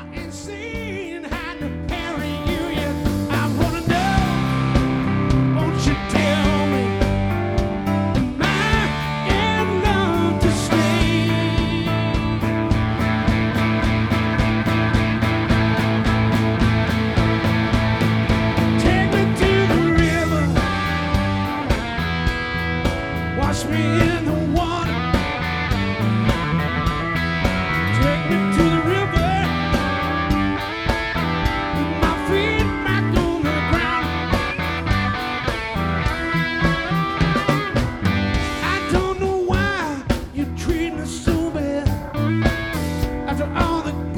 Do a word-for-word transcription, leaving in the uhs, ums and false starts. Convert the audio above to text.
and seeing how to marry you yet. I wanna know, won't you tell me, am I in love to stay? Take me to the river, wash me in the water. Take me to the river, with my feet back on the ground. I don't know why you treat me so bad after all the